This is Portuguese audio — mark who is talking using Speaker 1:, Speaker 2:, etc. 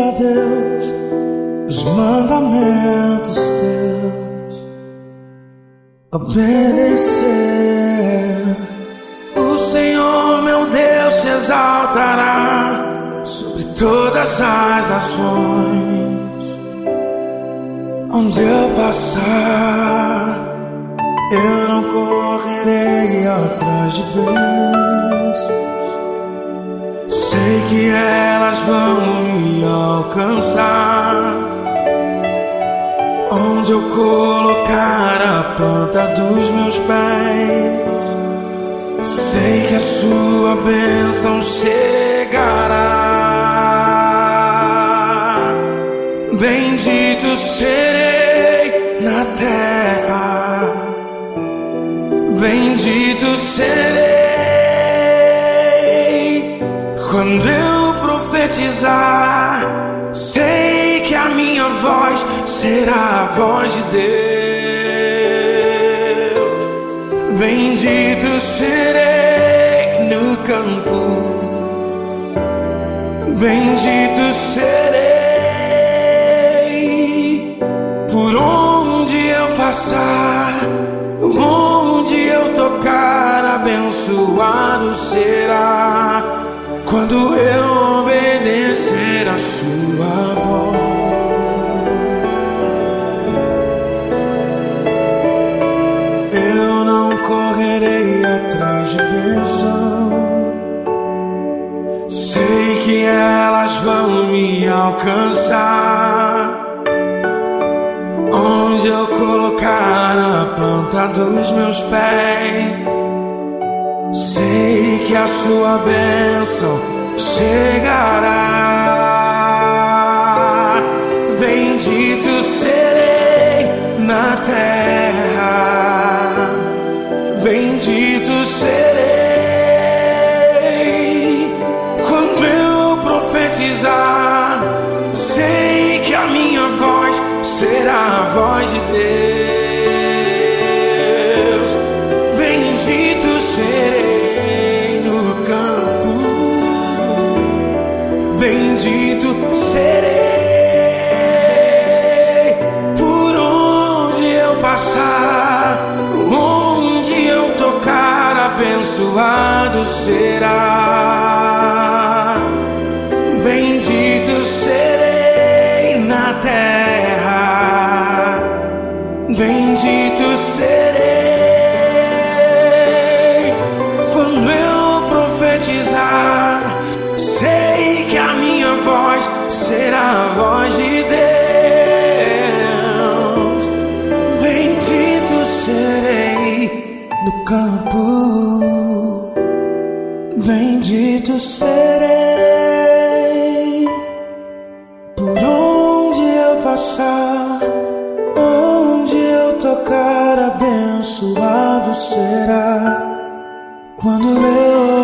Speaker 1: a Deus os mandamentos teus, obedecer. O Senhor meu Deus te exaltará sobre todas as ações. Onde eu passar, eu não correrei atrás de bênçãos. Sei que elas vão me alcançar. Onde eu colocar a planta dos meus pés, sei que a sua bênção chegará. Bendito serei na terra, bendito serei quando eu profetizar. Sei que a minha voz será a voz de Deus. Bendito serei no campo, bendito serei por onde eu passar. Onde eu tocar, abençoado será quando eu obedecer a sua voz. Eu não correrei atrás de bênção. Sei que elas vão me alcançar. Onde eu colocar a planta dos meus pés, sei que a sua bênção chegará. Bendito serei na terra, bendito serei quando eu profetizar. Sei que a minha voz será a voz de Deus. Bendito serei no campo, bendito serei por onde eu passar. Onde eu tocar, abençoado será. Bendito serei na terra, bendito serei quando eu profetizar. Sei que a minha voz será a voz de Deus. Bendito serei no campo, bendito serei por onde eu passar. Onde eu tocar, abençoado será quando eu